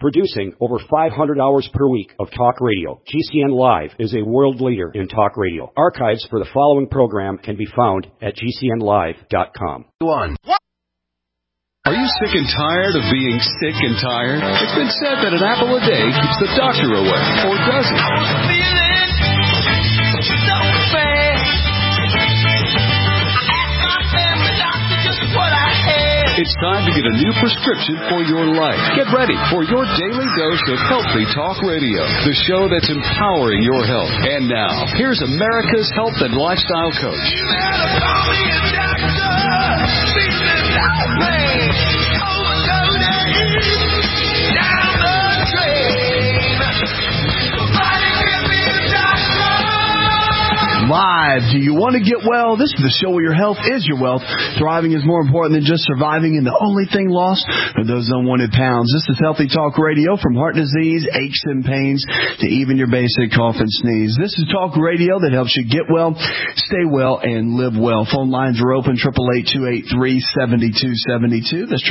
Producing over 500 hours per week of talk radio, GCN Live is a world leader in talk radio. Archives for the following program can be found at GCNlive.com. Are you sick and tired of being sick and tired? It's been said that an apple a day keeps the doctor away, or does it? It's time to get a new prescription for your life. Get ready for your daily dose of Healthy Talk Radio, the show that's empowering your health. And now, here's America's health and lifestyle coach. You better call me a doctor. Down the Live. Do you want to get well? This is the show where your health is your wealth. Thriving is more important than just surviving, and the only thing lost are those unwanted pounds. This is Healthy Talk Radio, from heart disease, aches and pains, to even your basic cough and sneeze. This is talk radio that helps you get well, stay well, and live well. Phone lines are open, 888-283-7272. That's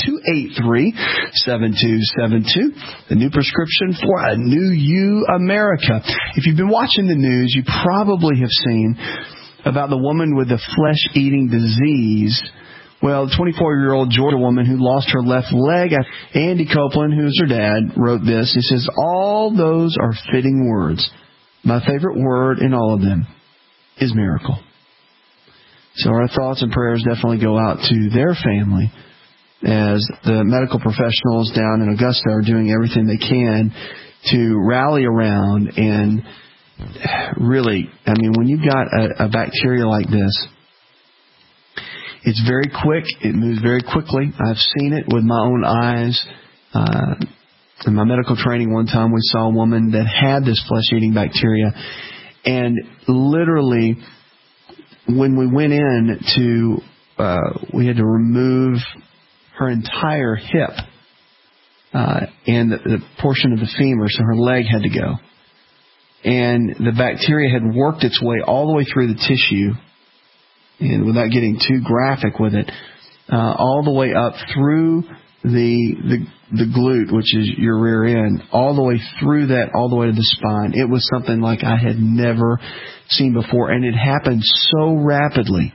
888-283-7272. The new prescription for a new you, America. If you've been watching the news, you probably have seen about the woman with the flesh-eating disease. Well, the 24-year-old Georgia woman who lost her left leg. Andy Copeland, who's her dad, wrote this. He says, all those are fitting words. My favorite word in all of them is miracle. So our thoughts and prayers definitely go out to their family as the medical professionals down in Augusta are doing everything they can to rally around. And really, I mean, when you've got a bacteria like this, it's very quick. It moves very quickly. I've seen it with my own eyes. In my medical training one time, we saw a woman that had this flesh-eating bacteria. And literally, when we went in we had to remove her entire hip and the portion of the femur, so her leg had to go. And the bacteria had worked its way all the way through the tissue, and without getting too graphic with it, all the way up through the glute, which is your rear end, all the way through that, all the way to the spine. It was something like I had never seen before, and it happened so rapidly,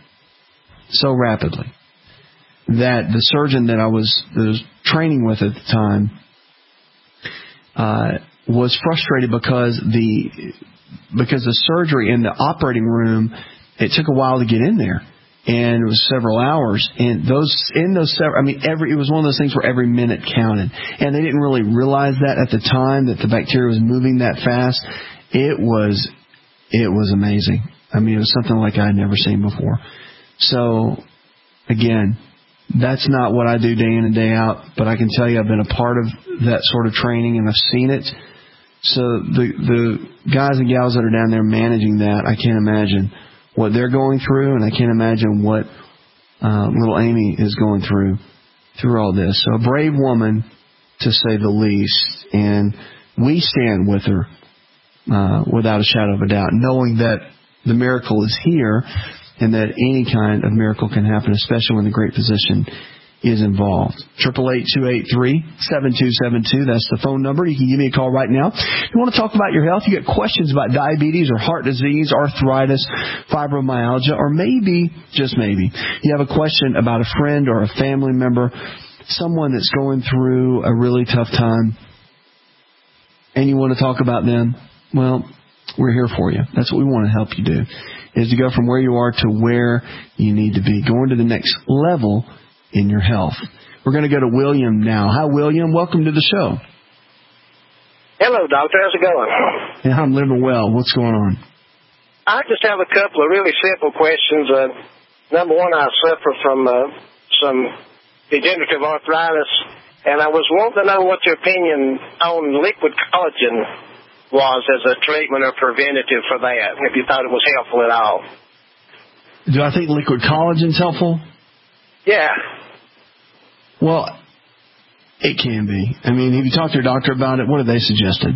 that the surgeon that I was training with at the time was frustrated because the surgery in the operating room, it took a while to get in there, and it was several hours. And it was one of those things where every minute counted, and they didn't really realize that at the time, that the bacteria was moving that fast. It was amazing. I mean, it was something like I had never seen before. So again, that's not what I do day in and day out, but I can tell you I've been a part of that sort of training, and I've seen it. So the guys and gals that are down there managing that, I can't imagine what they're going through, and I can't imagine what little Amy is going through all this. So a brave woman, to say the least, and we stand with her without a shadow of a doubt, knowing that the miracle is here and that any kind of miracle can happen, especially when the great physician is involved. 888-283-7272. That's the phone number. You can give me a call right now. If you want to talk about your health, you get questions about diabetes or heart disease, arthritis, fibromyalgia, or maybe, just maybe, you have a question about a friend or a family member, someone that's going through a really tough time, and you want to talk about them, well, we're here for you. That's what we want to help you do, is to go from where you are to where you need to be, going to the next level in your health. We're going to go to William now. Hi, William. Welcome to the show. Hello, doctor. How's it going? Yeah, I'm living well. What's going on? I just have a couple of really simple questions. Number one, I suffer from some degenerative arthritis, and I was wanting to know what your opinion on liquid collagen was as a treatment or preventative for that, if you thought it was helpful at all. Do I think liquid collagen is helpful? Yeah. Well, it can be. I mean, have you talked to your doctor about it? What have they suggested?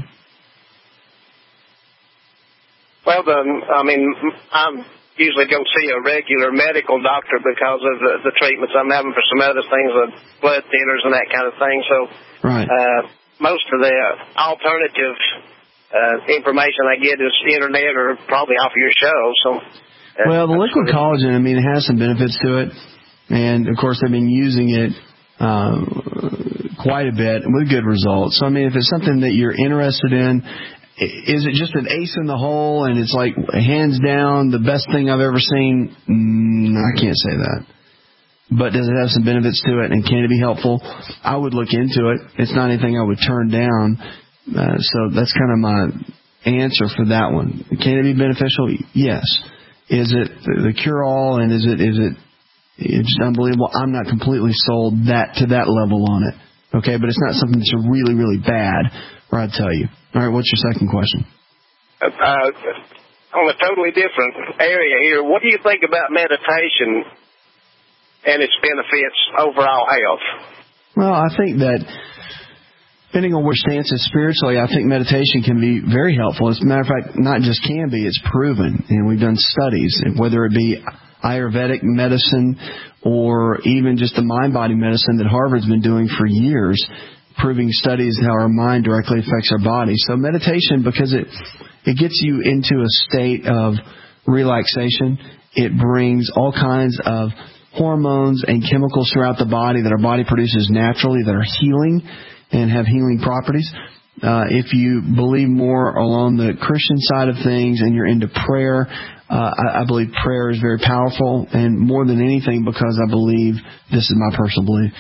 Well, I usually don't see a regular medical doctor because of the treatments I'm having for some other things, blood thinners and that kind of thing. So, right. most of the alternative information I get is internet or probably off your show. So, well, the liquid collagen, I mean, it has some benefits to it, and of course, they've been using it quite a bit with good results. So, I mean, if it's something that you're interested in, is it just an ace in the hole and it's like hands down the best thing I've ever seen? I can't say that. But does it have some benefits to it, and can it be helpful? I would look into it. It's not anything I would turn down. So that's kind of my answer for that one. Can it be beneficial? Yes. Is it the cure-all, and is it it's unbelievable? I'm not completely sold to that level on it. Okay, but it's not something that's really, really bad, or I'd tell you. All right, what's your second question? On a totally different area here, what do you think about meditation and its benefits overall health? Well, I think that depending on where your stance is spiritually, I think meditation can be very helpful. As a matter of fact, not just can be, it's proven. And we've done studies, whether it be Ayurvedic medicine or even just the mind-body medicine that Harvard's been doing for years, proving studies how our mind directly affects our body. So meditation, because it gets you into a state of relaxation, it brings all kinds of hormones and chemicals throughout the body that our body produces naturally that are healing and have healing properties. If you believe more along the Christian side of things and you're into prayer, I believe prayer is very powerful, and more than anything, because I believe, this is my personal belief,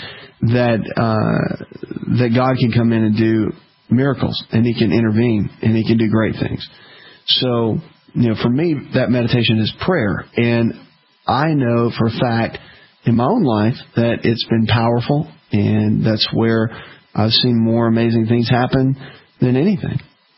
that God can come in and do miracles, and He can intervene, and He can do great things. So, for me, that meditation is prayer, and I know for a fact in my own life that it's been powerful, and that's where I've seen more amazing things happen than anything.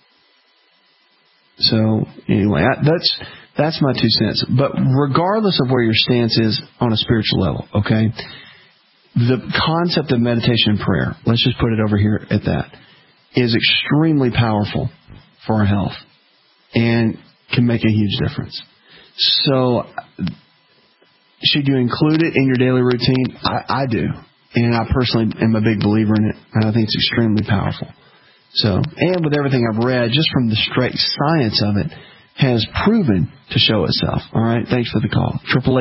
So, anyway, that's my 2 cents. But regardless of where your stance is on a spiritual level, okay, the concept of meditation and prayer, let's just put it over here at that, is extremely powerful for our health and can make a huge difference. So, should you include it in your daily routine? I do. And I personally am a big believer in it. And I think it's extremely powerful. So, and with everything I've read, just from the straight science of it, has proven to show itself. All right, thanks for the call.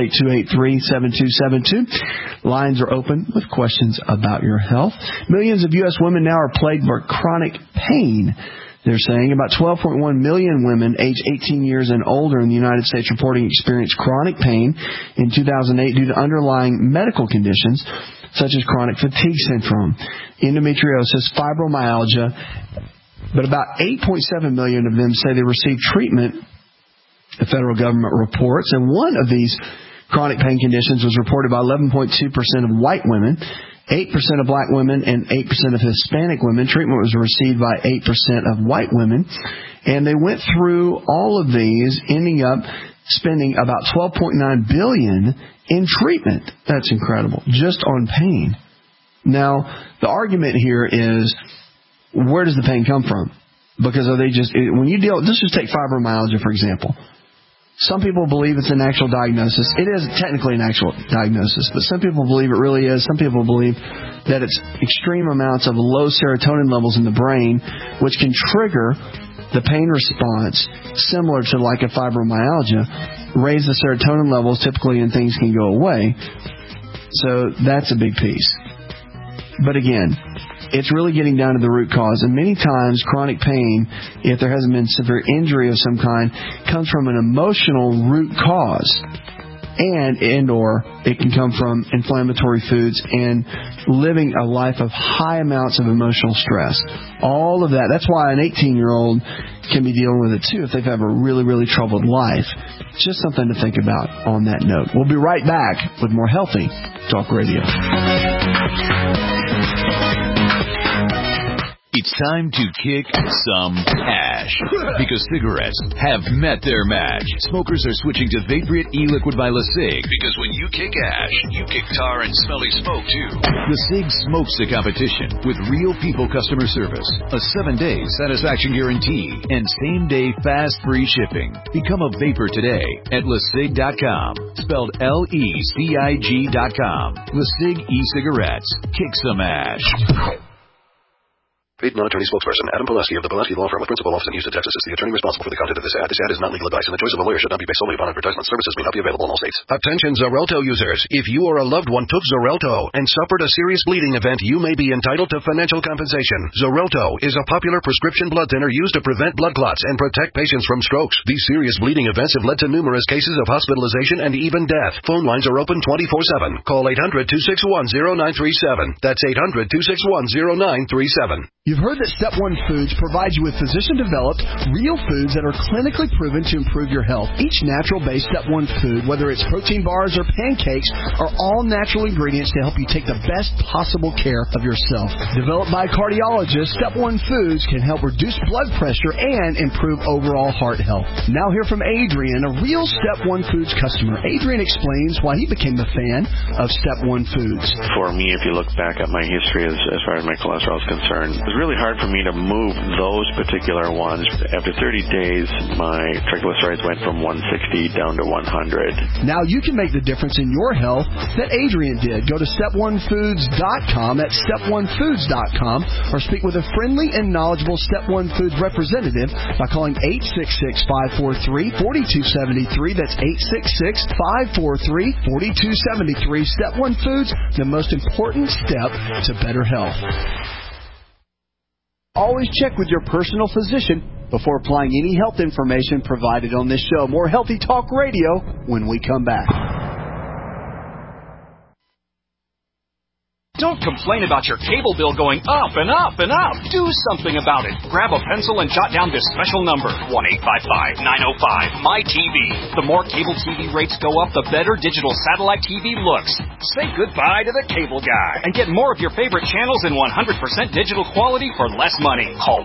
888-283-7272. Lines are open with questions about your health. Millions of U.S. women now are plagued by chronic pain. They're saying about 12.1 million women aged 18 years and older in the United States reporting experienced chronic pain in 2008 due to underlying medical conditions such as chronic fatigue syndrome, endometriosis, fibromyalgia. But about 8.7 million of them say they received treatment, the federal government reports, and one of these chronic pain conditions was reported by 11.2% of white women, 8% of black women, and 8% of Hispanic women. Treatment was received by 8% of white women. And they went through all of these, ending up spending about $12.9 billion in treatment. That's incredible, just on pain. Now, the argument here is, where does the pain come from? Because are they just, when you deal, let's just take fibromyalgia, for example. Some people believe it's an actual diagnosis. It is technically an actual diagnosis, but some people believe it really is. Some people believe that it's extreme amounts of low serotonin levels in the brain, which can trigger the pain response similar to like a fibromyalgia, raise the serotonin levels typically, and things can go away. So that's a big piece. But again, it's really getting down to the root cause. And many times, chronic pain, if there hasn't been severe injury of some kind, comes from an emotional root cause. And or it can come from inflammatory foods and living a life of high amounts of emotional stress. All of that. That's why an 18-year-old can be dealing with it too if they've had a really, really troubled life. Just something to think about on that note. We'll be right back with more Healthy Talk Radio. It's time to kick some ash, because cigarettes have met their match. Smokers are switching to Vaporite e-liquid by LeSig, because when you kick ash, you kick tar and smelly smoke too. LeSig smokes the competition with real people customer service, a 7-day satisfaction guarantee, and same-day fast free shipping. Become a vapor today at LeSig.com, spelled LECIG.com. LeSig e-cigarettes. Kick some ash. Paid non-attorney spokesperson Adam Pileski of the Pileski Law Firm with principal office in Houston, Texas is the attorney responsible for the content of this ad. This ad is not legal advice, and the choice of a lawyer should not be based solely upon advertisement. Services may not be available in all states. Attention Xarelto users. If you or a loved one took Xarelto and suffered a serious bleeding event, you may be entitled to financial compensation. Xarelto is a popular prescription blood thinner used to prevent blood clots and protect patients from strokes. These serious bleeding events have led to numerous cases of hospitalization and even death. Phone lines are open 24/7. Call 800-261-0937. That's 800-261-0937. You've heard that Step 1 Foods provides you with physician-developed, real foods that are clinically proven to improve your health. Each natural-based Step 1 food, whether it's protein bars or pancakes, are all natural ingredients to help you take the best possible care of yourself. Developed by cardiologists, Step 1 Foods can help reduce blood pressure and improve overall heart health. Now hear from Adrian, a real Step 1 Foods customer. Adrian explains why he became a fan of Step 1 Foods. For me, if you look back at my history as far as my cholesterol is concerned, it was really hard for me to move those particular ones. After 30 days, my triglycerides went from 160 down to 100. Now you can make the difference in your health that Adrian did. Go to step1foods.com, that's step1foods.com, or speak with a friendly and knowledgeable Step 1 Foods representative by calling 866-543-4273. That's 866-543-4273. Step 1 Foods, the most important step to better health. Always check with your personal physician before applying any health information provided on this show. More Healthy Talk Radio when we come back. Don't complain about your cable bill going up and up and up. Do something about it. Grab a pencil and jot down this special number, 1-855-905-MY-TV. The more cable TV rates go up, the better digital satellite TV looks. Say goodbye to the cable guy and get more of your favorite channels in 100% digital quality for less money. Call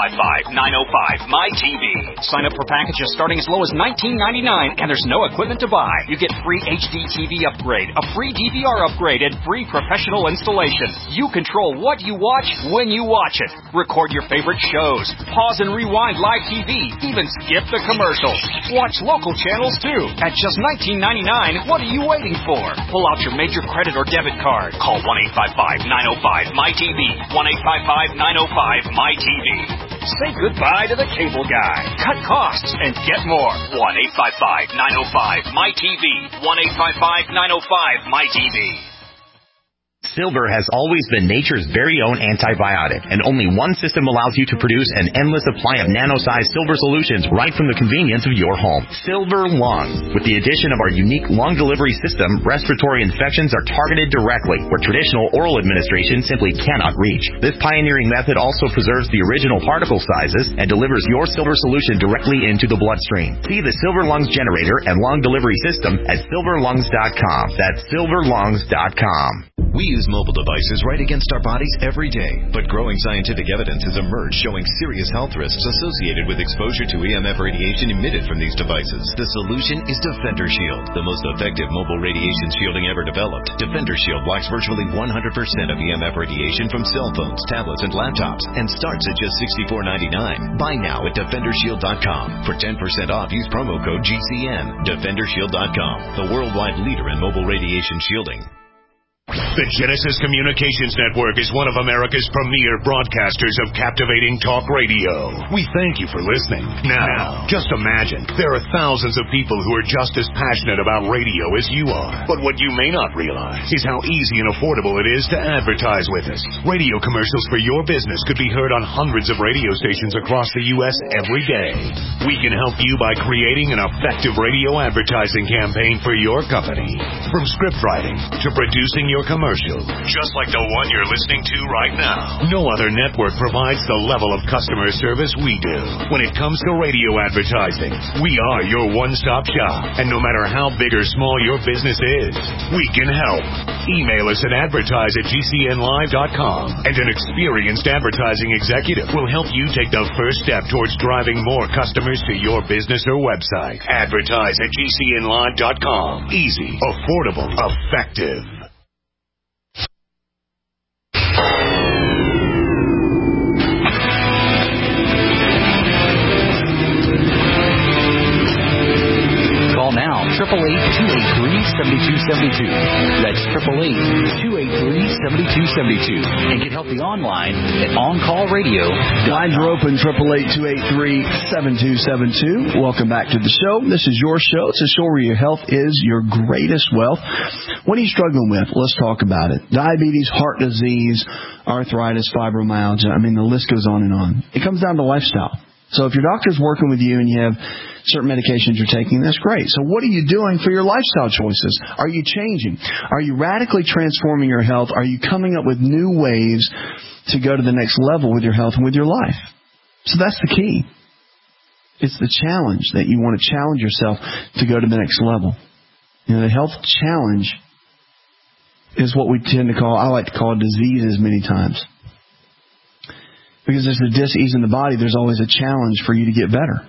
1-855-905-MY-TV. Sign up for packages starting as low as $19.99, and there's no equipment to buy. You get free HD TV upgrade, a free DVR upgrade, and free professional installation. You control what you watch when you watch it. Record your favorite shows. Pause and rewind live TV. Even skip the commercials. Watch local channels too. At just $19.99, what are you waiting for? Pull out your major credit or debit card. Call 1-855-905-MY-TV. 1-855-905-MY-TV. Say goodbye to the cable guy. Cut costs and get more. 1-855-905-MY-TV. 1-855-905-MY-TV. Silver has always been nature's very own antibiotic, and only one system allows you to produce an endless supply of nano-sized silver solutions right from the convenience of your home. Silver Lungs. With the addition of our unique lung delivery system, respiratory infections are targeted directly, where traditional oral administration simply cannot reach. This pioneering method also preserves the original particle sizes and delivers your silver solution directly into the bloodstream. See the Silver Lungs generator and lung delivery system at silverlungs.com. That's silverlungs.com. We use mobile devices right against our bodies every day, but growing scientific evidence has emerged showing serious health risks associated with exposure to EMF radiation emitted from these devices. The solution is Defender Shield, the most effective mobile radiation shielding ever developed. Defender Shield blocks virtually 100% of EMF radiation from cell phones, tablets, and laptops, and starts at just $64.99. Buy now at DefenderShield.com. For 10% off, use promo code GCN. DefenderShield.com, the worldwide leader in mobile radiation shielding. The Genesis Communications Network is one of America's premier broadcasters of captivating talk radio. We thank you for listening. Now, just imagine, there are thousands of people who are just as passionate about radio as you are. But what you may not realize is how easy and affordable it is to advertise with us. Radio commercials for your business could be heard on hundreds of radio stations across the U.S. every day. We can help you by creating an effective radio advertising campaign for your company. From script writing to producing your commercial, just like the one you're listening to right now. No other network provides the level of customer service we do. When it comes to radio advertising, we are your one-stop shop. And no matter how big or small your business is, we can help. Email us at advertise@gcnlive.com, and an experienced advertising executive will help you take the first step towards driving more customers to your business or website. Advertise@gcnlive.com. Easy, affordable, effective. Call now, 888-283 888-283-7272. That's 888-283-7272. And get healthy online at OnCallRadio.com. Lines are open, 888-283-7272. Welcome back to the show. This is your show. It's a show where your health is your greatest wealth. What are you struggling with? Let's talk about it. Diabetes, heart disease, arthritis, fibromyalgia. I mean, the list goes on and on. It comes down to lifestyle. So if your doctor's working with you and you have certain medications you're taking, that's great. So what are you doing for your lifestyle choices? Are you changing? Are you radically transforming your health? Are you coming up with new ways to go to the next level with your health and with your life? So that's the key. It's the challenge that you want to challenge yourself to go to the next level. You know, the health challenge is what we tend to call, I like to call diseases many times. Because there's a dis-ease in the body, there's always a challenge for you to get better.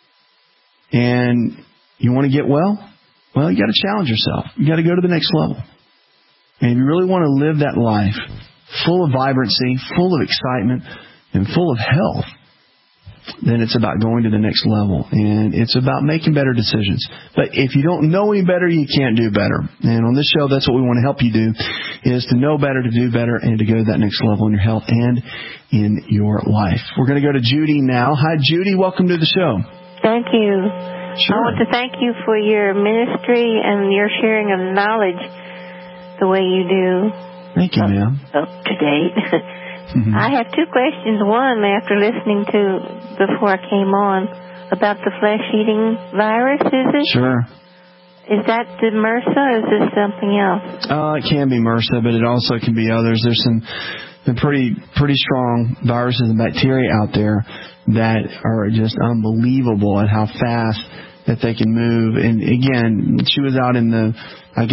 And you want to get well? Well, you got to challenge yourself. You got to go to the next level. And if you really want to live that life full of vibrancy, full of excitement, and full of health, then it's about going to the next level. And it's about making better decisions. But if you don't know any better, you can't do better. And on this show, that's what we want to help you do, is to know better, to do better, and to go to that next level in your health and in your life. We're going to go to Judy now. Hi, Judy. Welcome to the show. Thank you. Sure. I want to thank you for your ministry and your sharing of knowledge the way you do. Thank you, ma'am. Up to date. Mm-hmm. I have two questions. One, after listening to, before I came on, about the flesh-eating virus, is it? Sure. Is that the MRSA, or is this something else? It can be MRSA, but it also can be others. There's some pretty strong viruses and bacteria out there that are just unbelievable at how fast that they can move. And again, she was out in a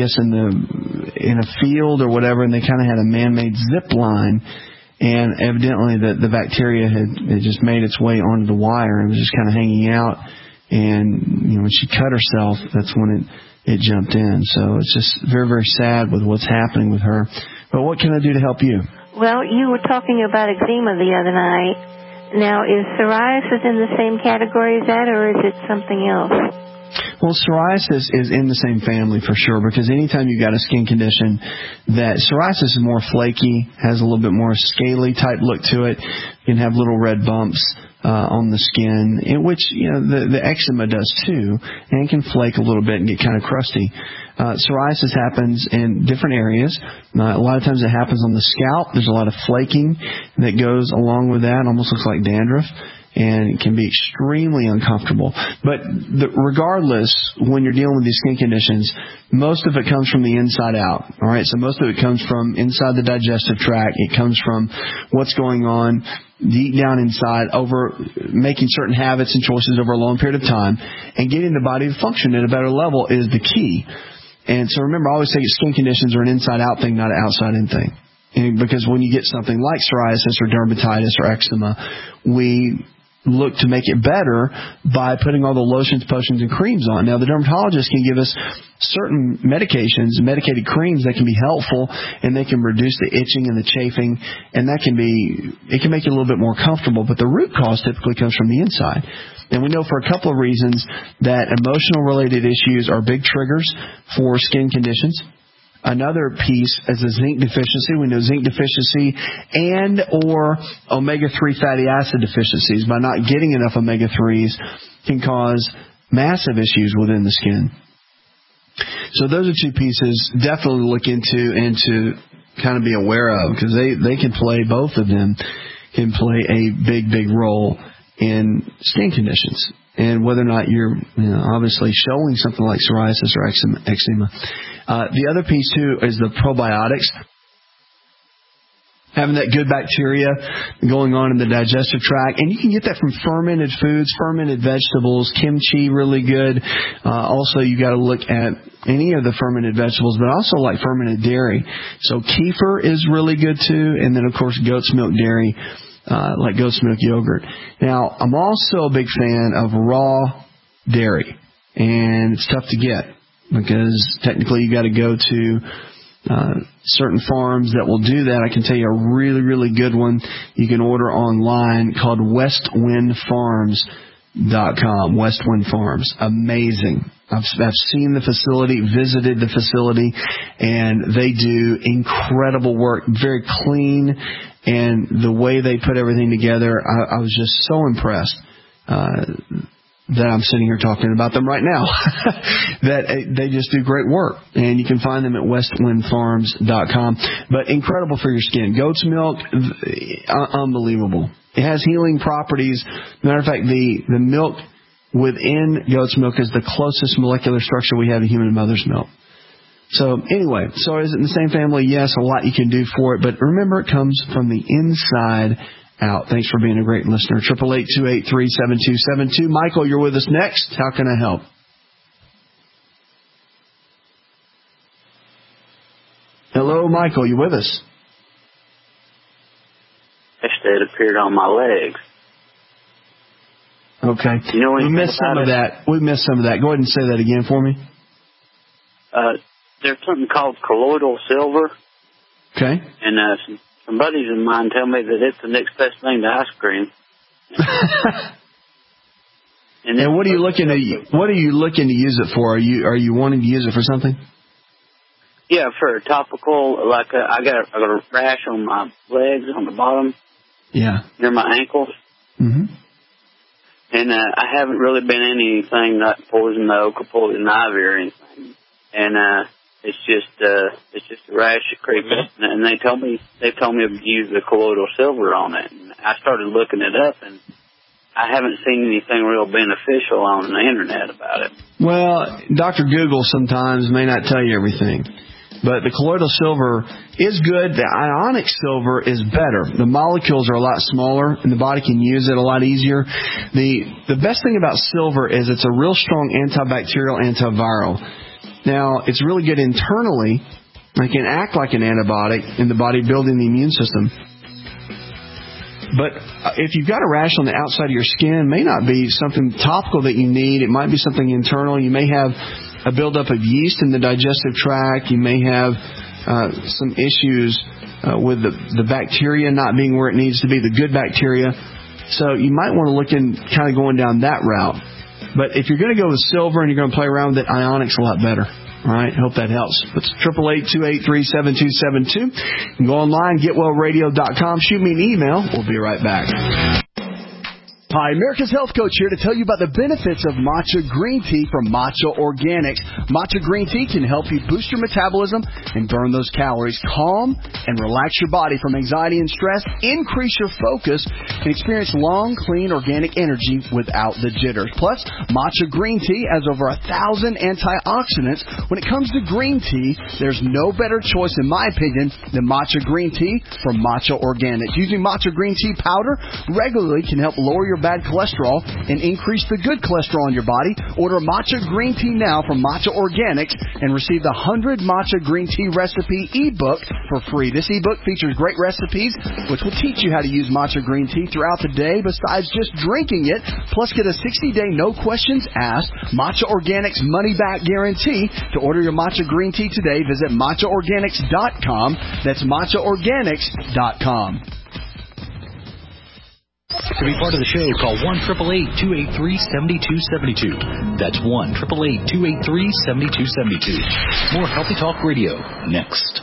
field or whatever, and they kind of had a man-made zip line. And evidently the bacteria had just made its way onto the wire and was just kind of hanging out. And, when she cut herself, that's when it jumped in. So it's just very, very sad with what's happening with her. But what can I do to help you? Well, you were talking about eczema the other night. Now, is psoriasis in the same category as that, or is it something else? Well, psoriasis is in the same family for sure, because anytime you've got a skin condition that psoriasis is more flaky, has a little bit more scaly type look to it, you can have little red bumps on the skin, in which the eczema does too, and can flake a little bit and get kind of crusty. Psoriasis happens in different areas. A lot of times it happens on the scalp. There's a lot of flaking that goes along with that. It almost looks like dandruff. And it can be extremely uncomfortable. But regardless, when you're dealing with these skin conditions, most of it comes from the inside out. All right, so most of it comes from inside the digestive tract. It comes from what's going on deep down inside, over making certain habits and choices over a long period of time, and getting the body to function at a better level is the key. And so remember, I always say skin conditions are an inside-out thing, not an outside-in thing. And because when you get something like psoriasis or dermatitis or eczema, we look to make it better by putting all the lotions, potions, and creams on. Now, the dermatologist can give us certain medications, medicated creams that can be helpful, and they can reduce the itching and the chafing, and it can make you a little bit more comfortable, but the root cause typically comes from the inside. And we know for a couple of reasons that emotional-related issues are big triggers for skin conditions. Another piece is a zinc deficiency. We know zinc deficiency and or omega-3 fatty acid deficiencies, by not getting enough omega-3s, can cause massive issues within the skin. So those are two pieces definitely look into and to kind of be aware of, because they can play, both of them can play a big, big role in skin conditions. And whether or not you're obviously showing something like psoriasis or eczema. The other piece, too, is the probiotics. Having that good bacteria going on in the digestive tract. And you can get that from fermented foods, fermented vegetables, kimchi, really good. Also, you got to look at any of the fermented vegetables, but also like fermented dairy. So kefir is really good, too. And then, of course, goat's milk dairy. Like goat's milk yogurt. Now, I'm also a big fan of raw dairy, and it's tough to get because technically you got to go to certain farms that will do that. I can tell you a really, really good one you can order online called West Wind Farms. westwindfarms.com. Westwind Farms. Amazing. I've seen the facility, visited the facility, and they do incredible work. Very clean, and the way they put everything together, I was just so impressed that I'm sitting here talking about them right now. That they just do great work, and you can find them at westwindfarms.com. But incredible for your skin. Goat's milk, unbelievable. It has healing properties. Matter of fact, the milk within goat's milk is the closest molecular structure we have in human mother's milk. So anyway, so is it in the same family? Yes, a lot you can do for it, but remember, it comes from the inside out. Thanks for being a great listener. 888-283-7272. Michael, you're with us next. How can I help? Hello, Michael, you with us? It appeared on my legs. Okay. You know, we missed some of that. We missed some of that. Go ahead and say that again for me. There's something called colloidal silver. Okay. And some buddies of mine tell me that it's the next best thing to ice cream. And what are you looking to use it for? Are you wanting to use it for something? Yeah, for a topical. Like I got a rash on my legs on the bottom. Yeah. Near my ankles. Mm-hmm. And I haven't really been anything like poison oak or poison ivy or anything. And it's just a rash that creeps up. And they've told me to use the colloidal silver on it. And I started looking it up, and I haven't seen anything real beneficial on the internet about it. Well, Dr. Google sometimes may not tell you everything. But the colloidal silver is good. The ionic silver is better. The molecules are a lot smaller, and the body can use it a lot easier. The best thing about silver is it's a real strong antibacterial, antiviral. Now, it's really good internally. It can act like an antibiotic in the body, building the immune system. But if you've got a rash on the outside of your skin, it may not be something topical that you need. It might be something internal. You may have a buildup of yeast in the digestive tract. You may have some issues with the bacteria not being where it needs to be, the good bacteria. So you might want to look in kind of going down that route. But if you're going to go with silver and you're going to play around with it, ionic's a lot better. All right, hope that helps. It's 888-283-7272. You can go online, getwellradio.com. Shoot me an email. We'll be right back. Hi, America's Health Coach here to tell you about the benefits of matcha green tea from Matcha Organics. Matcha green tea can help you boost your metabolism and burn those calories, calm and relax your body from anxiety and stress, increase your focus, and experience long, clean, organic energy without the jitters. Plus, matcha green tea has over 1,000 antioxidants. When it comes to green tea, there's no better choice, in my opinion, than matcha green tea from Matcha Organics. Using matcha green tea powder regularly can help lower your bad cholesterol and increase the good cholesterol in your body. Order matcha green tea now from Matcha Organics and receive the 100 matcha green tea recipe ebook for free. This ebook features great recipes which will teach you how to use matcha green tea throughout the day besides just drinking it. Plus, get a 60-day no questions asked Matcha Organics money back guarantee. To order your matcha green tea today, visit matchaorganics.com. That's matchaorganics.com. To be part of the show, call 1-888-283-7272. That's 1-888-283-7272. More Healthy Talk Radio next.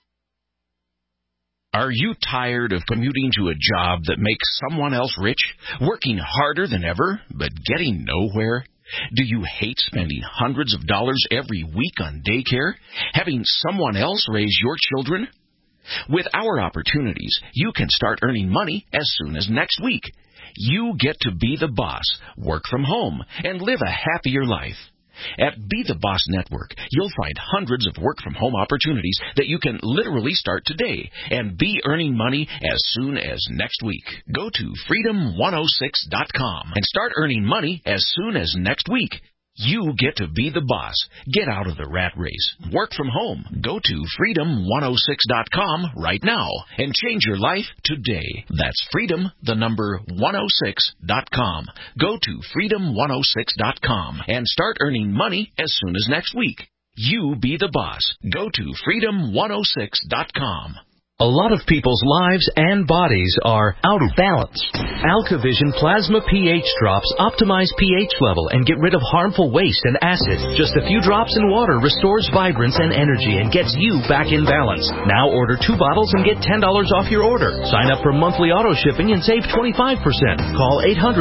Are you tired of commuting to a job that makes someone else rich, working harder than ever, but getting nowhere? Do you hate spending hundreds of dollars every week on daycare, having someone else raise your children? With our opportunities, you can start earning money as soon as next week. You get to be the boss, work from home, and live a happier life. At Be the Boss Network, you'll find hundreds of work-from-home opportunities that you can literally start today and be earning money as soon as next week. Go to freedom106.com and start earning money as soon as next week. You get to be the boss. Get out of the rat race. Work from home. Go to freedom106.com right now and change your life today. That's freedom106.com. Go to freedom106.com and start earning money as soon as next week. You be the boss. Go to freedom106.com. A lot of people's lives and bodies are out of balance. AlkaVision Plasma pH drops optimize pH level and get rid of harmful waste and acid. Just a few drops in water restores vibrance and energy and gets you back in balance. Now order 2 bottles and get $10 off your order. Sign up for monthly auto shipping and save 25%. Call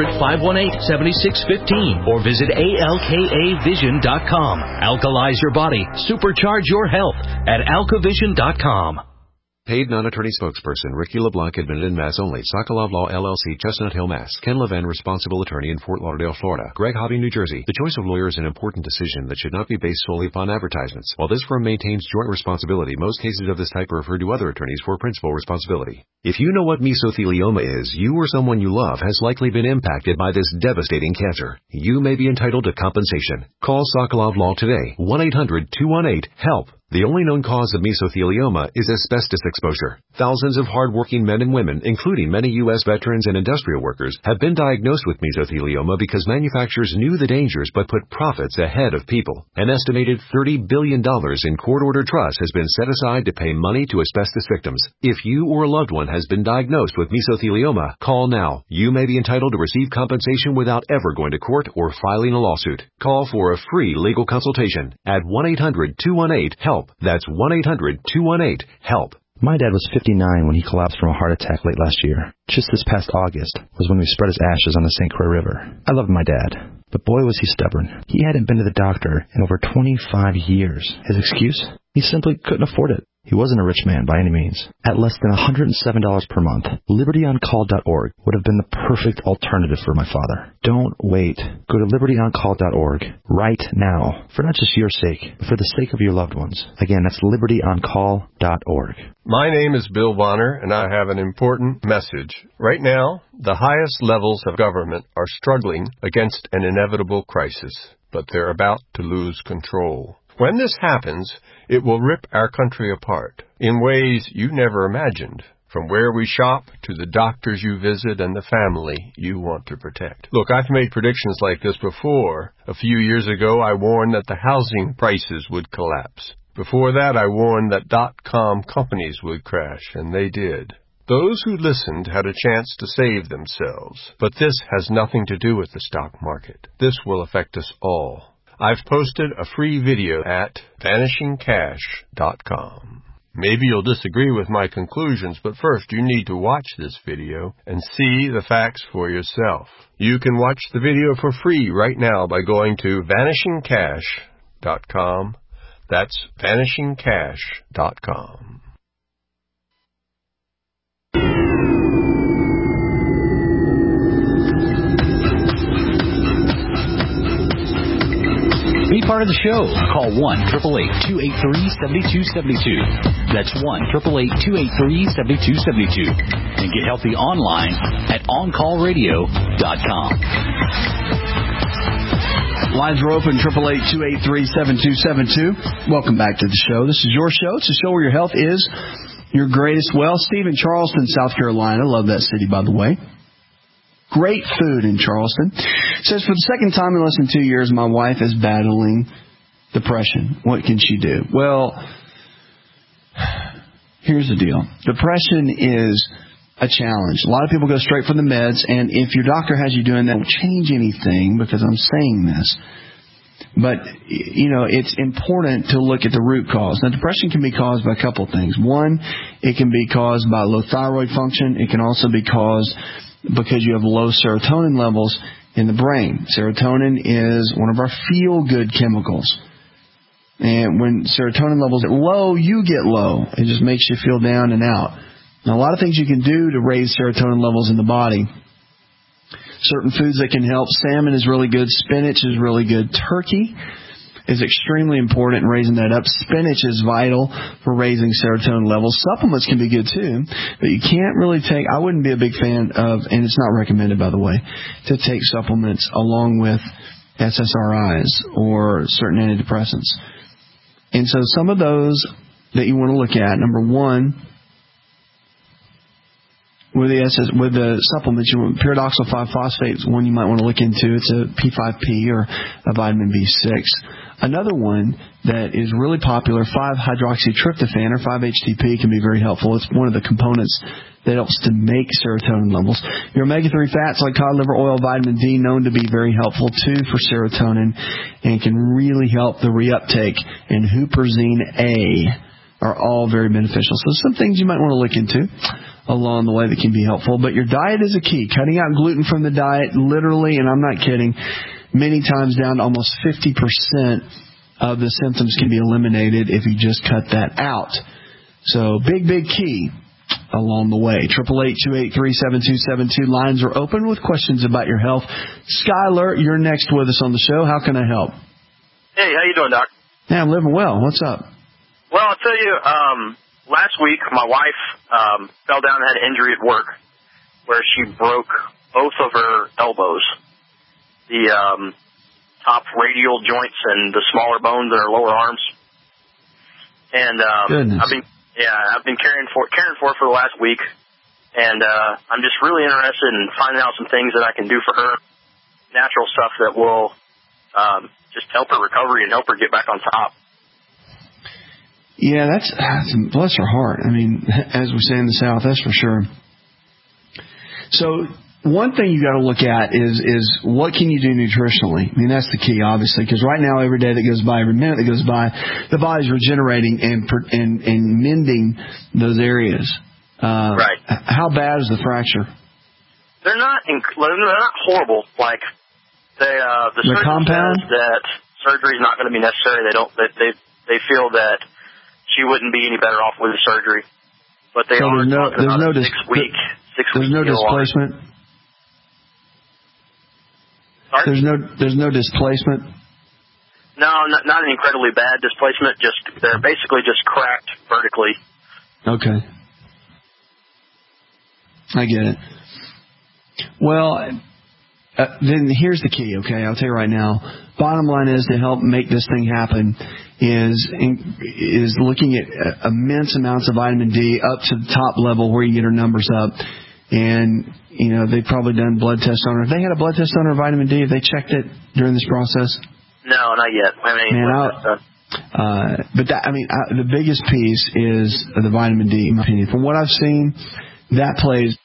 800-518-7615 or visit alkavision.com. Alkalize your body. Supercharge your health at alkavision.com. Paid non-attorney spokesperson Ricky LeBlanc, admitted in Mass only. Sokolov Law, LLC, Chestnut Hill, Mass. Ken Levin, responsible attorney in Fort Lauderdale, Florida. Greg Hobby, New Jersey. The choice of lawyer is an important decision that should not be based solely upon advertisements. While this firm maintains joint responsibility, most cases of this type are referred to other attorneys for principal responsibility. If you know what mesothelioma is, you or someone you love has likely been impacted by this devastating cancer. You may be entitled to compensation. Call Sokolov Law today. 1-800-218-HELP. The only known cause of mesothelioma is asbestos exposure. Thousands of hard-working men and women, including many U.S. veterans and industrial workers, have been diagnosed with mesothelioma because manufacturers knew the dangers but put profits ahead of people. An estimated $30 billion in court-ordered trust has been set aside to pay money to asbestos victims. If you or a loved one has been diagnosed with mesothelioma, call now. You may be entitled to receive compensation without ever going to court or filing a lawsuit. Call for a free legal consultation at 1-800-218-HELP. That's 1-800-218-HELP. My dad was 59 when he collapsed from a heart attack late last year. Just this past August was when we spread his ashes on the St. Croix River. I loved my dad, but boy was he stubborn. He hadn't been to the doctor in over 25 years. His excuse? He simply couldn't afford it. He wasn't a rich man by any means. At less than $107 per month, LibertyOnCall.org would have been the perfect alternative for my father. Don't wait. Go to LibertyOnCall.org right now, for not just your sake, but for the sake of your loved ones. Again, that's LibertyOnCall.org. My name is Bill Bonner, and I have an important message. Right now, the highest levels of government are struggling against an inevitable crisis, but they're about to lose control. When this happens, it will rip our country apart in ways you never imagined, from where we shop to the doctors you visit and the family you want to protect. Look, I've made predictions like this before. A few years ago, I warned that the housing prices would collapse. Before that, I warned that .com companies would crash, and they did. Those who listened had a chance to save themselves, but this has nothing to do with the stock market. This will affect us all. I've posted a free video at vanishingcash.com. Maybe you'll disagree with my conclusions, but first you need to watch this video and see the facts for yourself. You can watch the video for free right now by going to vanishingcash.com. That's vanishingcash.com. Be part of the show. Call 1-888-283-7272. That's 1-888-283-7272. And get healthy online at OnCallRadio.com. Lines are open, 888-283-7272. Welcome back to the show. This is your show. It's a show where your health is your greatest wealth. Steve in Charleston, South Carolina. Love that city, by the way. Great food in Charleston. Says, for the second time in less than 2 years, my wife is battling depression. What can she do? Well, here's the deal. Depression is a challenge. A lot of people go straight for the meds, and if your doctor has you doing that, it won't change anything because I'm saying this. But, you know, it's important to look at the root cause. Now, depression can be caused by a couple of things. One, it can be caused by low thyroid function. It can also be caused because you have low serotonin levels in the brain. Serotonin is one of our feel-good chemicals. And when serotonin levels are low, you get low. It just makes you feel down and out. Now, a lot of things you can do to raise serotonin levels in the body. Certain foods that can help. Salmon is really good. Spinach is really good. Turkey is extremely important in raising that up. Spinach is vital for raising serotonin levels. Supplements can be good too, but you can't really take, I wouldn't be a big fan of, and it's not recommended by the way, to take supplements along with SSRIs or certain antidepressants. And so some of those that you want to look at, number one, with the supplements, pyridoxal 5-phosphate is one you might want to look into. It's a P5P or a vitamin B6. Another one that is really popular, 5-hydroxytryptophan, or 5-HTP, can be very helpful. It's one of the components that helps to make serotonin levels. Your omega-3 fats like cod liver oil, vitamin D, known to be very helpful, too, for serotonin, and can really help the reuptake. And huperzine A are all very beneficial. So some things you might want to look into along the way that can be helpful. But your diet is a key. Cutting out gluten from the diet, literally, and I'm not kidding, many times down to almost 50% of the symptoms can be eliminated if you just cut that out. So big key along the way. 888-283-7272. Lines are open with questions about your health. Skylar, you're next with us on the show. How can I help? Hey, how you doing, Doc? Yeah, I'm living well. What's up? Well, I'll tell you, last week my wife fell down and had an injury at work where she broke both of her elbows, the top radial joints and the smaller bones in her lower arms. And I've been caring for her for the last week, and I'm just really interested in finding out some things that I can do for her, natural stuff that will just help her recovery and help her get back on top. Yeah, that's bless her heart. I mean, as we say in the South, that's for sure. So one thing you got to look at is what can you do nutritionally? I mean, that's the key, obviously, because right now, every day that goes by, every minute that goes by, the body's regenerating and mending those areas. Right. How bad is the fracture? They're not horrible. Like the surgeon compound says that surgery is not going to be necessary. They feel that she wouldn't be any better off with the surgery, but they are talking about a 6 week. There's no displacement. Sorry? There's no displacement. No, not an incredibly bad displacement. They're basically just cracked vertically. Okay, I get it. Well, then here's the key. Okay, I'll tell you right now. Bottom line is, to help make this thing happen is looking at immense amounts of vitamin D up to the top level where you get her numbers up. And, you know, they've probably done blood tests on her. If they had a blood test on her vitamin D, have they checked it during this process? No, not yet. The biggest piece is the vitamin D, in my opinion. From what I've seen, that plays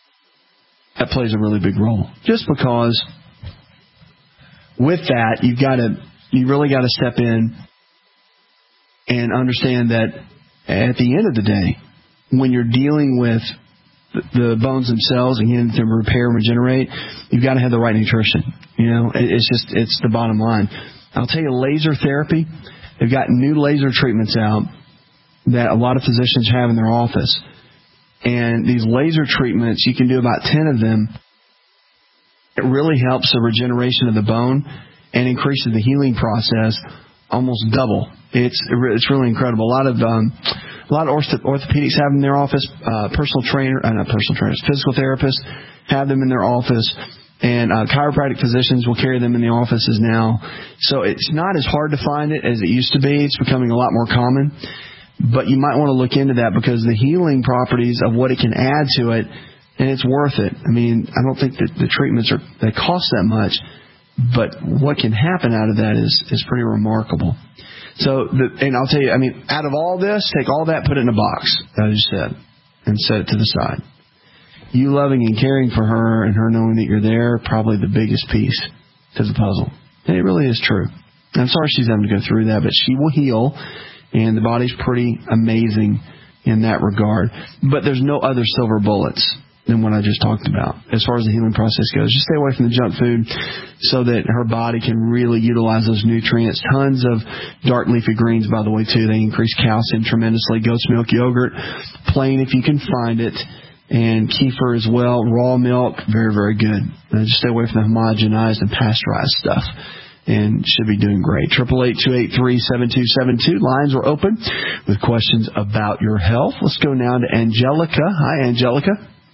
a really big role. Just because with that, you really got to step in and understand that at the end of the day, when you're dealing with the bones themselves and getting them to repair and regenerate, you've got to have the right nutrition. You know, it's the bottom line. I'll tell you, laser therapy, they've got new laser treatments out that a lot of physicians have in their office. And these laser treatments, you can do about 10 of them. It really helps the regeneration of the bone and increases the healing process almost double. It's really incredible. A lot of orthopedics have them in their office. Physical therapists have them in their office, and chiropractic physicians will carry them in the offices now. So it's not as hard to find it as it used to be. It's becoming a lot more common, but you might want to look into that because the healing properties of what it can add to it, and it's worth it. I mean, I don't think that the treatments they cost that much. But what can happen out of that is pretty remarkable. So, and I'll tell you, I mean, out of all this, take all that, put it in a box, as I just said, and set it to the side. You loving and caring for her and her knowing that you're there, probably the biggest piece to the puzzle. And it really is true. I'm sorry she's having to go through that, but she will heal, and the body's pretty amazing in that regard. But there's no other silver bullets than what I just talked about as far as the healing process goes. Just stay away from the junk food so that her body can really utilize those nutrients. Tons of dark leafy greens, by the way, too. They increase calcium tremendously. Goat's milk yogurt, plain if you can find it. And kefir as well. Raw milk, very, very good. Just stay away from the homogenized and pasteurized stuff. And should be doing great. 888-283-7272. Lines are open with questions about your health. Let's go now to Angelica. Hi, Angelica.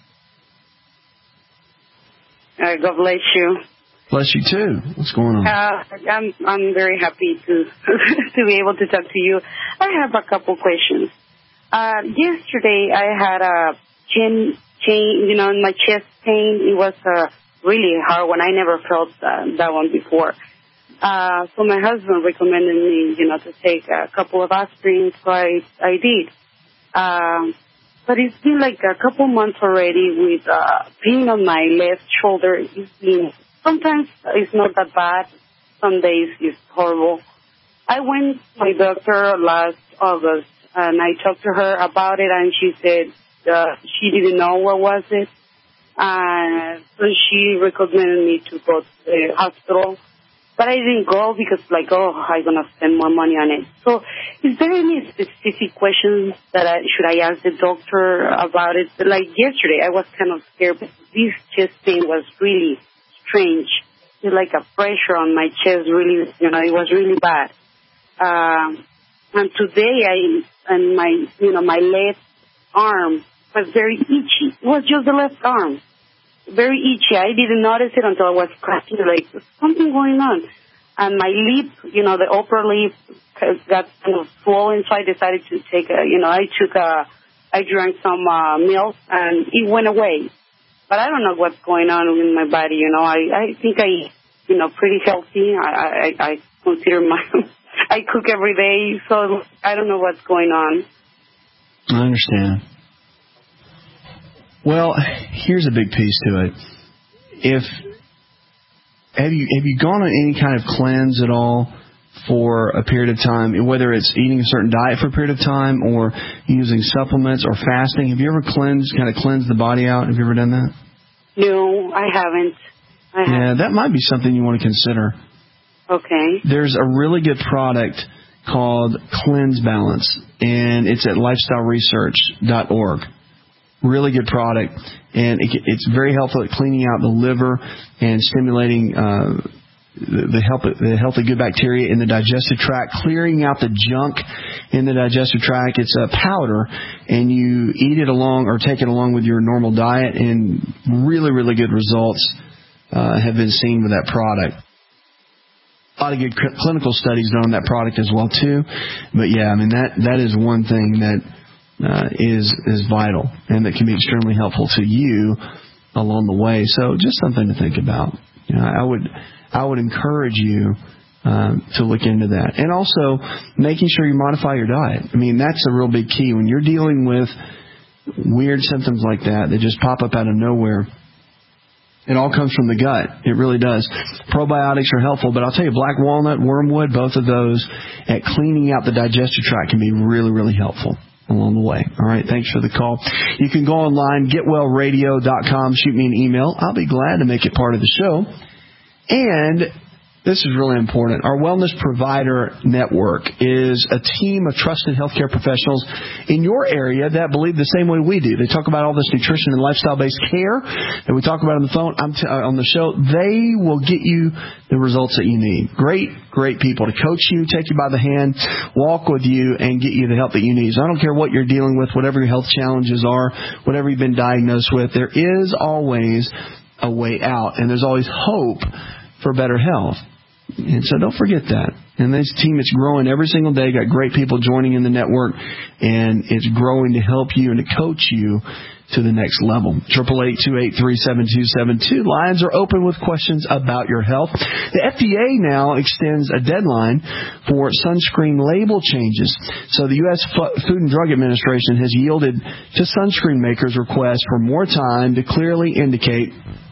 God bless you. Bless you too. What's going on? I'm very happy to be able to talk to you. I have a couple questions. Yesterday I had a chin, in my chest pain. It was really hard one. I never felt that one before. So my husband recommended me, to take a couple of aspirins, so I did. But it's been like a couple months already with pain on my left shoulder. Sometimes it's not that bad. Some days it's horrible. I went to my doctor last August, and I talked to her about it, and she said she didn't know what was it. So she recommended me to go to the hospital. But I didn't go because, I'm going to spend more money on it. So is there any specific questions that should I ask the doctor about it? Like yesterday, I was kind of scared, but this chest pain was really strange. It's like a pressure on my chest, really, it was really bad. And today, my left arm was very itchy. It was just the left arm. Very itchy. I didn't notice it until I was scratching, there's something going on. And my lip, the upper lip got kind of swollen, so I decided to take I drank some milk, and it went away. But I don't know what's going on in my body, I think I pretty healthy. I consider I cook every day, so I don't know what's going on. I understand. Well, here's a big piece to it. Have you gone on any kind of cleanse at all for a period of time, whether it's eating a certain diet for a period of time or using supplements or fasting? Have you ever cleansed the body out? Have you ever done that? No, I haven't. Yeah, that might be something you want to consider. Okay. There's a really good product called Cleanse Balance, and it's at lifestyleresearch.org. Really good product, and it's very helpful at cleaning out the liver and stimulating the healthy good bacteria in the digestive tract, clearing out the junk in the digestive tract. It's a powder, and you eat it along or take it along with your normal diet, and really, really good results have been seen with that product. A lot of good clinical studies done on that product as well too. But yeah, that is one thing that is vital and that can be extremely helpful to you along the way. So just something to think about. I would encourage you to look into that, and also making sure you modify your diet. That's a real big key when you're dealing with weird symptoms like that just pop up out of nowhere. It all comes from the gut. It really does. Probiotics are helpful, but I'll tell you, black walnut, wormwood, both of those at cleaning out the digestive tract can be really, really helpful along the way. All right, thanks for the call. You can go online, getwellradio.com, shoot me an email. I'll be glad to make it part of the show. And this is really important. Our Wellness Provider Network is a team of trusted healthcare professionals in your area that believe the same way we do. They talk about all this nutrition and lifestyle-based care that we talk about on the phone, on the show. They will get you the results that you need. Great people to coach you, take you by the hand, walk with you, and get you the help that you need. So I don't care what you're dealing with, whatever your health challenges are, whatever you've been diagnosed with, there is always a way out, and there's always hope for better health. And so don't forget that. And this team is growing every single day. Got great people joining in the network, and it's growing to help you and to coach you to the next level. 888-283-7272. Lines are open with questions about your health. The FDA now extends a deadline for sunscreen label changes. So the U.S. Food and Drug Administration has yielded to sunscreen makers' requests for more time to clearly indicate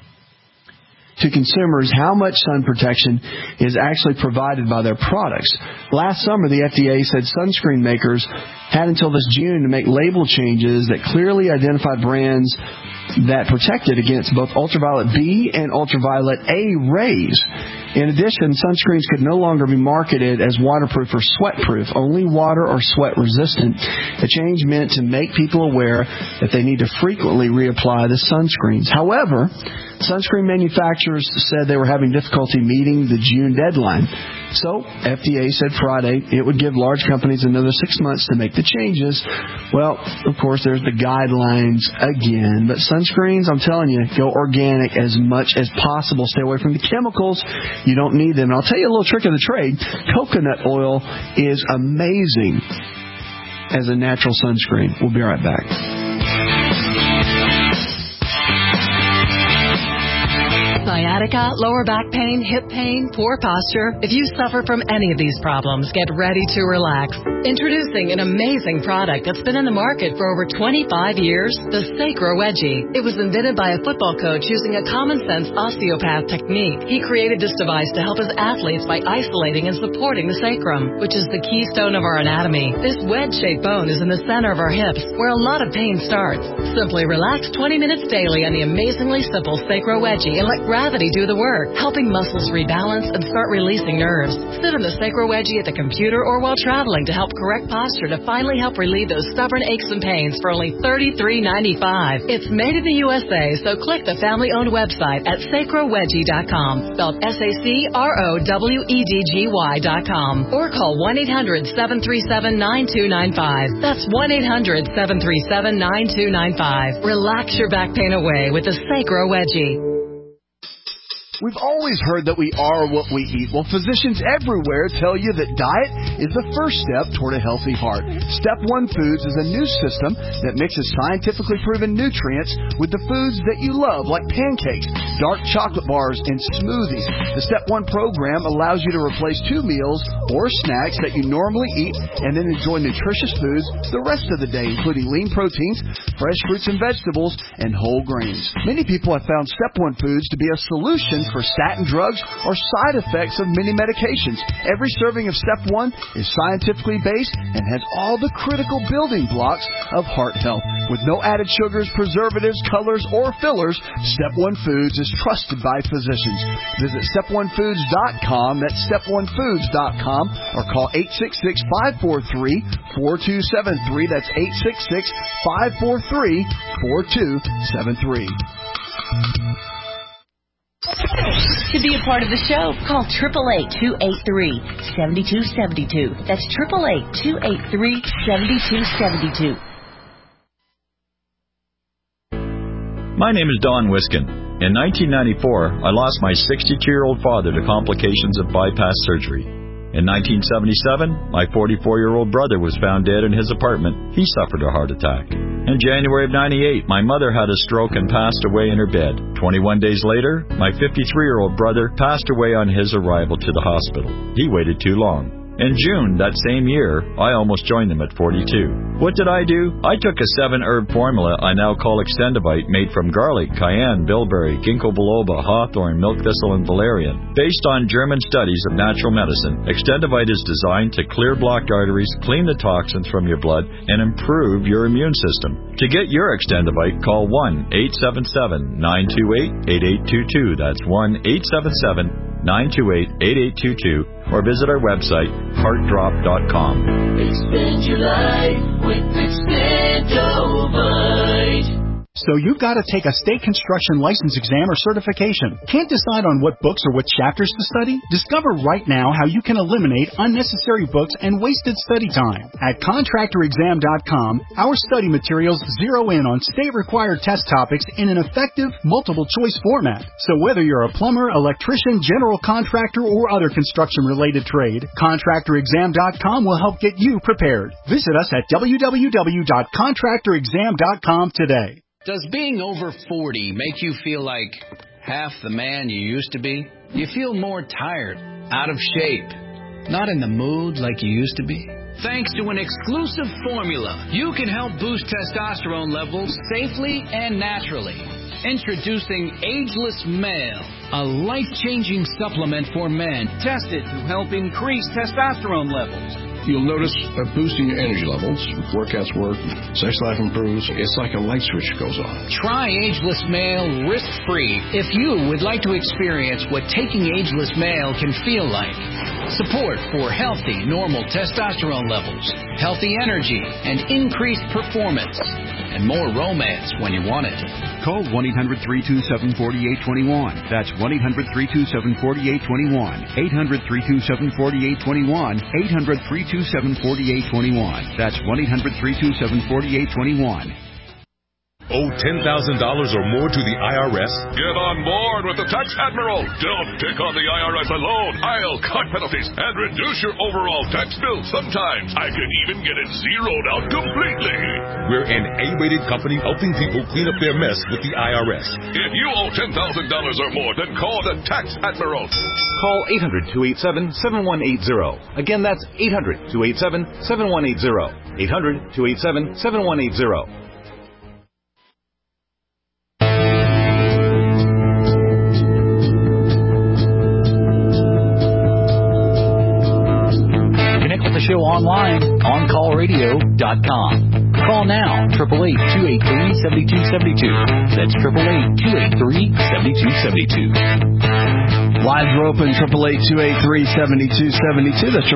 to consumers how much sun protection is actually provided by their products. Last summer, the FDA said sunscreen makers had until this June to make label changes that clearly identified brands that protected against both ultraviolet B and ultraviolet A rays. In addition, sunscreens could no longer be marketed as waterproof or sweatproof, only water or sweat resistant. The change meant to make people aware that they need to frequently reapply the sunscreens. However, sunscreen manufacturers said they were having difficulty meeting the June deadline. So, FDA said Friday it would give large companies another 6 months to make the changes. Well, of course, there's the guidelines again. But sunscreens, I'm telling you, go organic as much as possible. Stay away from the chemicals. You don't need them. And I'll tell you a little trick of the trade. Coconut oil is amazing as a natural sunscreen. We'll be right back. sciatica, lower back pain, hip pain, poor posture. If you suffer from any of these problems, get ready to relax. Introducing an amazing product that's been in the market for over 25 years, the Sacro Wedgie. It was invented by a football coach using a common-sense osteopath technique. He created this device to help his athletes by isolating and supporting the sacrum, which is the keystone of our anatomy. This wedge-shaped bone is in the center of our hips, where a lot of pain starts. Simply relax 20 minutes daily on the amazingly simple Sacro Wedgie and let gravity do the work, helping muscles rebalance and start releasing nerves. Sit on the Sacro Wedgie at the computer or while traveling to help correct posture to finally help relieve those stubborn aches and pains for only $33.95. It's made in the USA, so click the family-owned website at sacrowedgie.com, spelled SACROWEDGY.com, or call 1-800-737-9295. That's 1-800-737-9295. Relax your back pain away with the Sacro Wedgie. We've always heard that we are what we eat. Well, physicians everywhere tell you that diet is the first step toward a healthy heart. Step 1 Foods is a new system that mixes scientifically proven nutrients with the foods that you love, like pancakes, dark chocolate bars, and smoothies. The Step 1 program allows you to replace 2 meals or snacks that you normally eat and then enjoy nutritious foods the rest of the day, including lean proteins, fresh fruits and vegetables, and whole grains. Many people have found Step 1 Foods to be a solution for statin drugs or side effects of many medications. Every serving of Step 1 is scientifically based and has all the critical building blocks of heart health. With no added sugars, preservatives, colors, or fillers, Step 1 Foods is trusted by physicians. Visit step1foods.com, that's step1foods.com, or call 866-543-4273, that's 866-543-4273. To be a part of the show, call 888-283-7272. That's 888-283-7272. My name is Don Wiskin. In 1994, I lost my 62-year-old father to complications of bypass surgery. In 1977, my 44-year-old brother was found dead in his apartment. He suffered a heart attack. In January of 98, my mother had a stroke and passed away in her bed. 21 days later, my 53-year-old brother passed away on his arrival to the hospital. He waited too long. In June that same year, I almost joined them at 42. What did I do? I took a 7-herb formula I now call Extendivite, made from garlic, cayenne, bilberry, ginkgo biloba, hawthorn, milk thistle, and valerian. Based on German studies of natural medicine, Extendivite is designed to clear blocked arteries, clean the toxins from your blood, and improve your immune system. To get your Extendivite, call 1-877-928-8822. That's 1-877-928-8822, or visit our website, heartdrop.com. Expand your life with Extendivite. So you've got to take a state construction license exam or certification. Can't decide on what books or what chapters to study? Discover right now how you can eliminate unnecessary books and wasted study time. At contractorexam.com, our study materials zero in on state-required test topics in an effective, multiple-choice format. So whether you're a plumber, electrician, general contractor, or other construction-related trade, contractorexam.com will help get you prepared. Visit us at www.contractorexam.com today. Does being over 40 make you feel like half the man you used to be? You feel more tired, out of shape, not in the mood like you used to be? Thanks to an exclusive formula, you can help boost testosterone levels safely and naturally. Introducing Ageless Male, a life-changing supplement for men tested to help increase testosterone levels. You'll notice a boosting your energy levels, workouts work, sex life improves. It's like a light switch goes on. Try Ageless Male risk-free if you would like to experience what taking Ageless Male can feel like. Support for healthy, normal testosterone levels, healthy energy, and increased performance, and more romance when you want it. Call 1-800-327-4821. That's 1-800-327-4821. 800-327-4821. 800-327-4821. That's 1-800-327-4821. Owe $10,000 or more to the IRS? Get on board with the Tax Admiral. Don't take on the IRS alone. I'll cut penalties and reduce your overall tax bill. Sometimes I can even get it zeroed out completely. We're an A-rated company helping people clean up their mess with the IRS. If you owe $10,000 or more, then call the Tax Admiral. Call 800-287-7180. Again, that's 800-287-7180. 800-287-7180. Show online, OnCallRadio.com. Call now, 888-283-7272. That's 888-283-7272. Lines are open, 888-283-7272. That's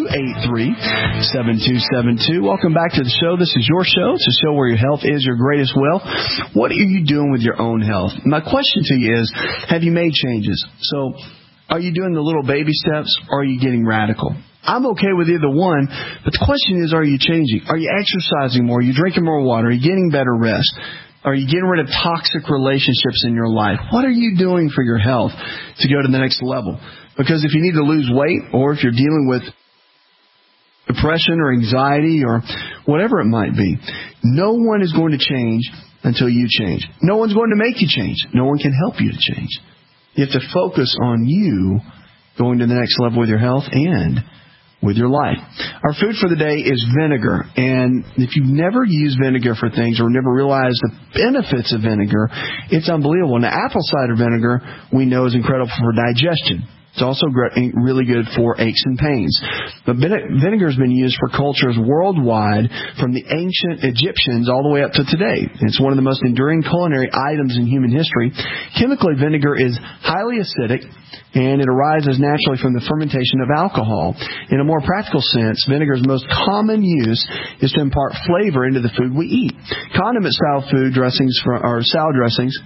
888-283-7272. Welcome back to the show. This is your show. It's a show where your health is your greatest wealth. What are you doing with your own health? My question to you is, have you made changes? So, are you doing the little baby steps, or are you getting radical? I'm okay with either one, but the question is, are you changing? Are you exercising more? Are you drinking more water? Are you getting better rest? Are you getting rid of toxic relationships in your life? What are you doing for your health to go to the next level? Because if you need to lose weight, or if you're dealing with depression or anxiety or whatever it might be, no one is going to change until you change. No one's going to make you change. No one can help you to change. You have to focus on you going to the next level with your health and with your life. Our food for the day is vinegar. And if you've never used vinegar for things or never realized the benefits of vinegar, it's unbelievable. Now, apple cider vinegar we know is incredible for digestion. It's also really good for aches and pains. But vinegar has been used for cultures worldwide from the ancient Egyptians all the way up to today. It's one of the most enduring culinary items in human history. Chemically, vinegar is highly acidic, and it arises naturally from the fermentation of alcohol. In a more practical sense, vinegar's most common use is to impart flavor into the food we eat. Condiment-style food dressings or salad dressings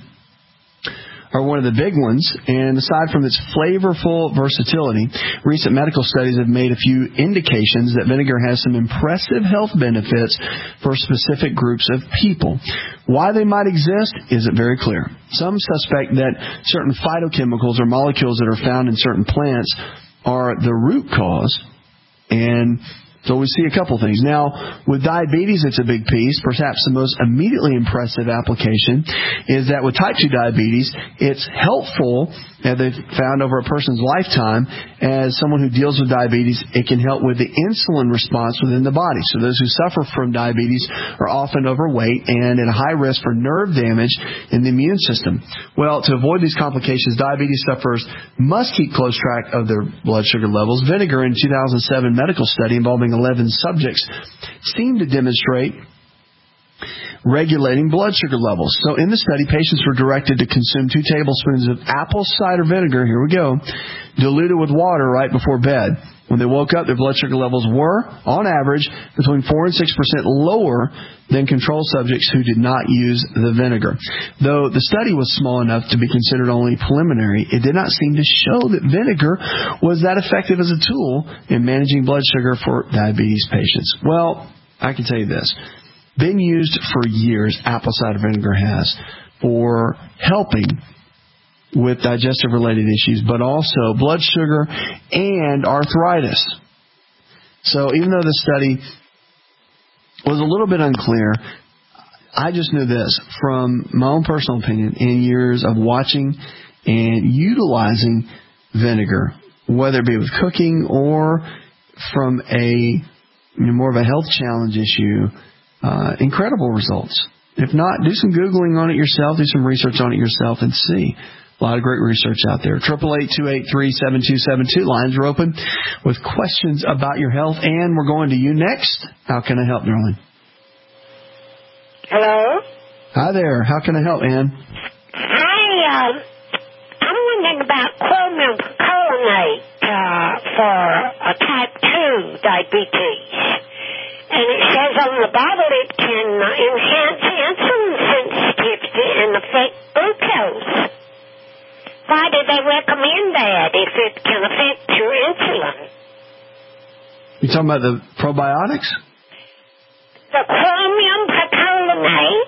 are one of the big ones, and aside from its flavorful versatility, recent medical studies have made a few indications that vinegar has some impressive health benefits for specific groups of people. Why they might exist isn't very clear. Some suspect that certain phytochemicals or molecules that are found in certain plants are the root cause, and so we see a couple things. Now, with diabetes, it's a big piece. Perhaps the most immediately impressive application is that with type 2 diabetes, it's helpful, as they've found over a person's lifetime, as someone who deals with diabetes, it can help with the insulin response within the body. So those who suffer from diabetes are often overweight and at a high risk for nerve damage in the immune system. Well, to avoid these complications, diabetes sufferers must keep close track of their blood sugar levels. Vinegar, in a 2007 medical study involving 11 subjects, seemed to demonstrate regulating blood sugar levels. So in the study, patients were directed to consume 2 tablespoons of apple cider vinegar, here we go, diluted with water right before bed. When they woke up, their blood sugar levels were, on average, between 4 and 6% lower than control subjects who did not use the vinegar. Though the study was small enough to be considered only preliminary, it did not seem to show that vinegar was that effective as a tool in managing blood sugar for diabetes patients. Well, I can tell you this. Been used for years, apple cider vinegar has, for helping with digestive-related issues, but also blood sugar and arthritis. So even though the study was a little bit unclear, I just knew this from my own personal opinion in years of watching and utilizing vinegar, whether it be with cooking or from a more of a health challenge issue. Incredible results. If not, do some Googling on it yourself, do some research on it yourself, and see. A lot of great research out there. 888-283-7272. Lines are open with questions about your health. And we're going to you next. How can I help, darling? Hello? Hi there. How can I help, Ann? Hi, I'm wondering about chromium percolinate for type 2 diabetes. And it says on the bottle it can enhance insulin sensitivity and affect glucose. Why do they recommend that if it can affect your insulin? You talking about the probiotics? The chromium percolinate. Oh,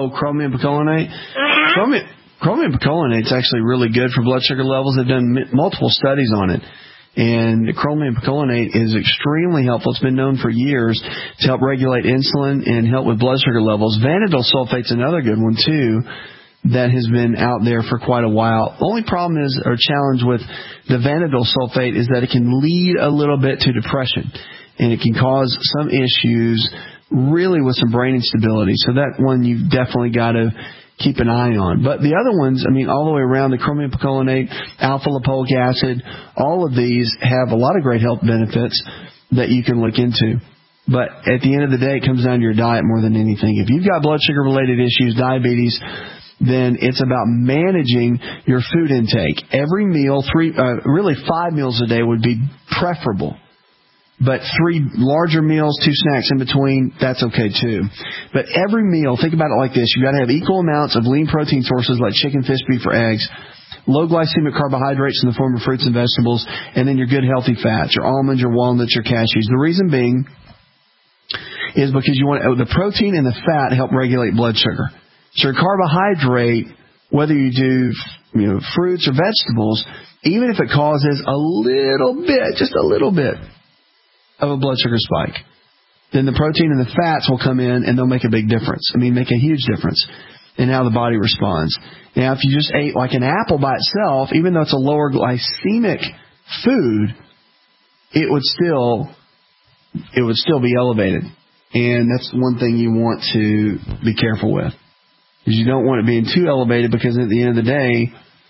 chromium picolinate. Chromium picolinate is actually really good for blood sugar levels. They've done multiple studies on it. And chromium picolinate is extremely helpful. It's been known for years to help regulate insulin and help with blood sugar levels. Vanadyl sulfate's another good one, too, that has been out there for quite a while. The only problem is, or challenge with the vanadyl sulfate is that it can lead a little bit to depression. And it can cause some issues really with some brain instability. So that one you've definitely got to keep an eye on. But the other ones, I mean, all the way around, the chromium picolinate, alpha-lipoic acid, all of these have a lot of great health benefits that you can look into. But at the end of the day, it comes down to your diet more than anything. If you've got blood sugar-related issues, diabetes, then it's about managing your food intake. Every meal, really 5 meals a day would be preferable. But 3 larger meals, 2 snacks in between, that's okay too. But every meal, think about it like this. You've got to have equal amounts of lean protein sources like chicken, fish, beef, or eggs, low glycemic carbohydrates in the form of fruits and vegetables, and then your good healthy fats, your almonds, your walnuts, your cashews. The reason being is because you want the protein and the fat help regulate blood sugar. So your carbohydrate, whether you do fruits or vegetables, even if it causes a little bit, just a little bit, of a blood sugar spike, then the protein and the fats will come in and they'll make a big difference. I mean, make a huge difference in how the body responds. Now, if you just ate like an apple by itself, even though it's a lower glycemic food, it would still be elevated. And that's one thing you want to be careful with, is you don't want it being too elevated, because at the end of the day,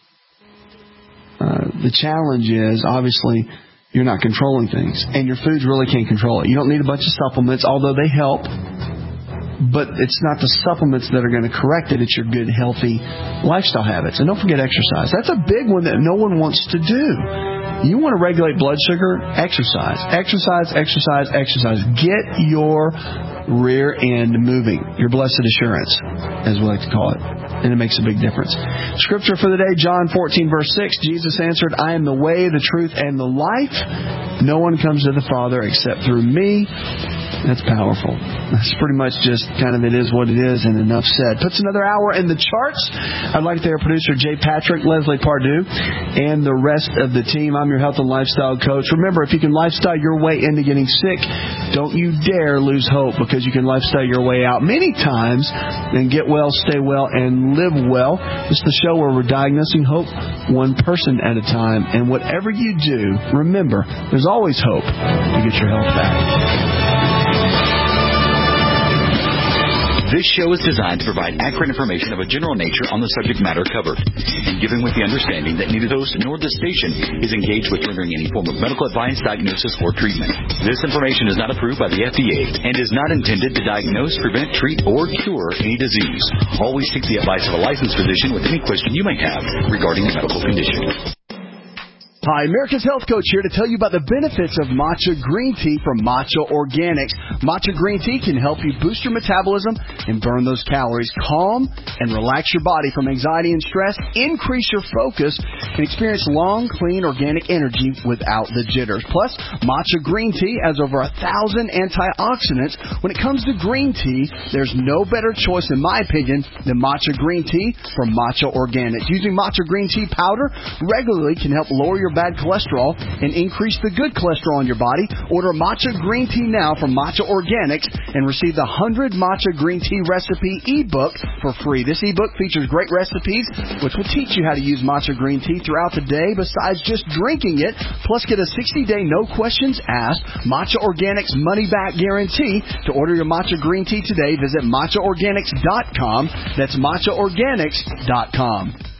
the challenge is obviously you're not controlling things, and your foods really can't control it. You don't need a bunch of supplements, although they help, but it's not the supplements that are going to correct it. It's your good, healthy lifestyle habits. And don't forget exercise. That's a big one that no one wants to do. You want to regulate blood sugar? Exercise. Exercise, exercise, exercise. Get your rear end moving. Your blessed assurance, as we like to call it. And it makes a big difference. Scripture for the day, John 14, verse 6. Jesus answered, I am the way, the truth, and the life. No one comes to the Father except through me. That's powerful. That's pretty much just kind of it is what it is, and enough said. Puts another hour in the charts. I'd like to thank our producer, Jay Patrick, Leslie Pardue, and the rest of the team. I'm your health and lifestyle coach. Remember, if you can lifestyle your way into getting sick, don't you dare lose hope, because you can lifestyle your way out many times and get well, stay well, and live well. It's the show where we're diagnosing hope one person at a time. And whatever you do, remember, there's always hope to get your health back. This show is designed to provide accurate information of a general nature on the subject matter covered, and given with the understanding that neither the host nor the station is engaged with rendering any form of medical advice, diagnosis, or treatment. This information is not approved by the FDA and is not intended to diagnose, prevent, treat, or cure any disease. Always seek the advice of a licensed physician with any question you may have regarding a medical condition. Hi, America's Health Coach here to tell you about the benefits of matcha green tea from Matcha Organics. Matcha green tea can help you boost your metabolism and burn those calories, calm and relax your body from anxiety and stress, increase your focus, and experience long, clean, organic energy without the jitters. Plus, matcha green tea has over 1,000 antioxidants. When it comes to green tea, there's no better choice, in my opinion, than matcha green tea from Matcha Organics. Using matcha green tea powder regularly can help lower your bad cholesterol and increase the good cholesterol in your body. Order matcha green tea now from Matcha Organics and receive the 100 matcha green tea recipe ebook for free. This ebook features great recipes which will teach you how to use matcha green tea throughout the day besides just drinking it. Plus, get a 60-day no questions asked Matcha Organics money back guarantee. To order your matcha green tea today, visit matchaorganics.com. That's matchaorganics.com.